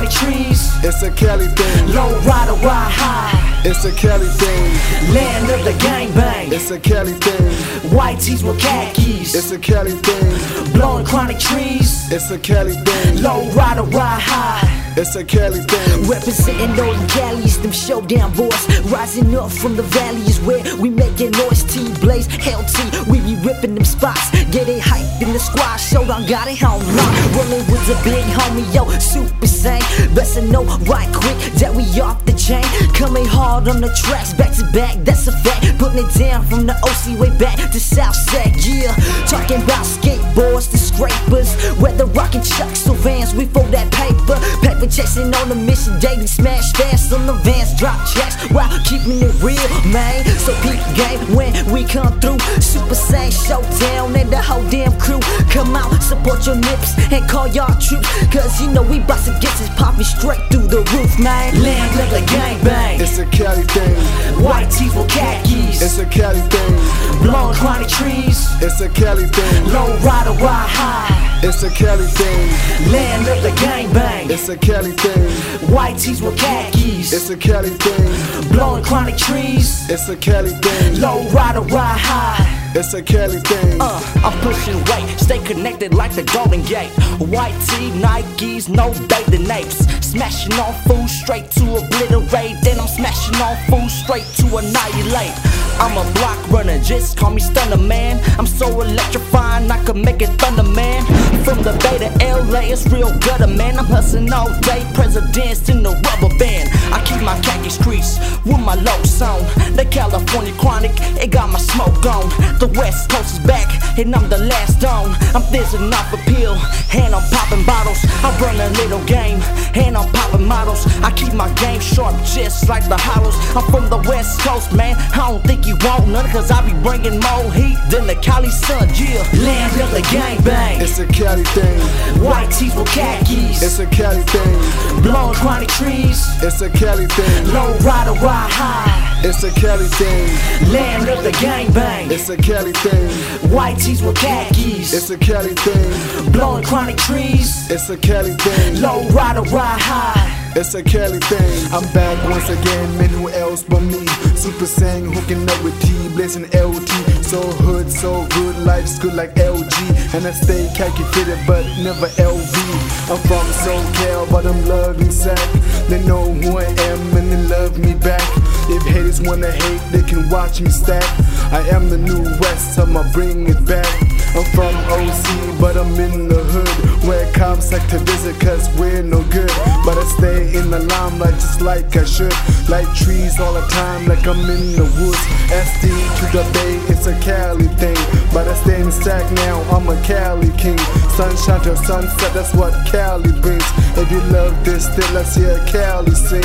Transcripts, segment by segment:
chronic trees. It's a Cali thing. Low rider, ride high. It's a Cali thing. Land of the gangbang. It's a Cali thing. White tees with khakis. It's a Cali thing. Blowing chronic trees. It's a Cali thing. Low rider, ride high. It's a Cali thing. Representing Northern Cali's, them showdown boys. Rising up from the valley is where we making noise. T-Blaze, LT, we be ripping them spots. Getting hyped in the squad, showdown got it on lock. Rolling with a big homie, yo, super sane. Best to know right quick that we off the chain. Coming hard on the tracks, back to back, that's a fact. Putting it down from the OC way back to Southside, yeah. Talking about skateboards, the scrapers. Whether rocking Chucks or Vans, we fold that paper. Paper chasing on a mission, daily smash fast on the Vans, drop checks while keeping it real, man. So peep game when we come through. Super Saiyan showdown and the whole damn crew. Come out, support your nips and call y'all troops. Cause you know we bout to get this popping straight through the roof, man. Land of the gangbang. It's a Cali thing. White tees with khakis. It's a Cali thing. Blowing chronic trees. It's a Cali thing. Low rider, ride high. It's a Cali thing. Land of the gangbang. It's a Cali thing. White tees with khakis. It's a Cali thing. Blowing chronic trees. It's a Cali thing. Low rider, ride high. It's a Cali thing. I'm pushing weight, stay connected like the Golden Gate. White tee, Nikes, no bathing apes. Smashing on fools straight to obliterate. Then I'm smashing on fools straight to annihilate. I'm a block runner, just call me Stunner Man. I'm so electrifying, I could make it Thunder Man. From the Bay to LA, it's real gutter, man. I'm hustling all day, presidents in the rubber band. I keep my khakis creased with my lows on. The California chronic, it got my smoke on. The West Coast is back, and I'm the last on. I'm fizzing off a pill, and I'm popping bottles. I run a little game, and I'm popping models. I keep my game sharp, just like the hollows. I'm from the West Coast, man. I don't think you want none, cause I be bringing more heat than the Cali sun, yeah. Land of the gangbang. It's a Cali thing. White tees with khakis. It's a Cali thing. Blowing chronic trees. It's a Cali thing. Low rider, ride high. It's a Cali thing. Land of the gangbang. It's a Cali thing. White tees with khakis. It's a Cali thing. Blowing chronic trees. It's a Cali thing. Low rider, ride high. It's a Cali thing. I'm back once again, man, who else but me? Super Saiyan hooking up with T-Blaze and LT. So hood, so good, life's good like LG. And I stay khaki fitted, but never LV. I'm from SoCal, but I'm loving sack. They know who I am and they love me back. If haters wanna hate, they can watch me stack. I am the new West, I'ma bring it back. I'm from OC, but I'm in the hood, where cops like to visit cause we're no good. But I stay in the limelight just like I should. Like trees all the time, like I'm in the woods. SD to the Bay, it's a Cali thing. But I stay in Sac now, I'm a Cali king. Sunshine to sunset, that's what Cali brings. If you love this, then let's hear Cali sing.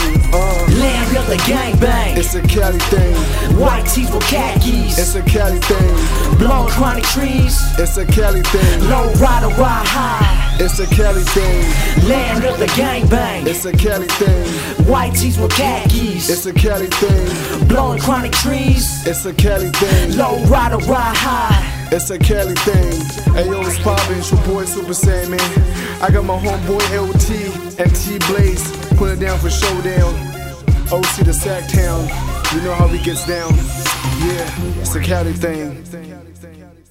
Land of the gangbang. It's a Cali thing. White tees with khakis. It's a Cali thing. Blowing chronic trees. It's a Cali thing. Low rider, ride high. It's a Cali thing. Land of the gangbang. It's a Cali thing. White tees with khakis. It's a Cali thing. Blowing chronic trees. It's a Cali thing. Low rider, ride high. It's a Cali thing. Hey yo, it's poppin', it's your boy Super Saiyan, man. I got my homeboy LT and T-Blaze putting it down for showdown. OC to Sacktown, you know how he gets down. Yeah, it's a Cali thing.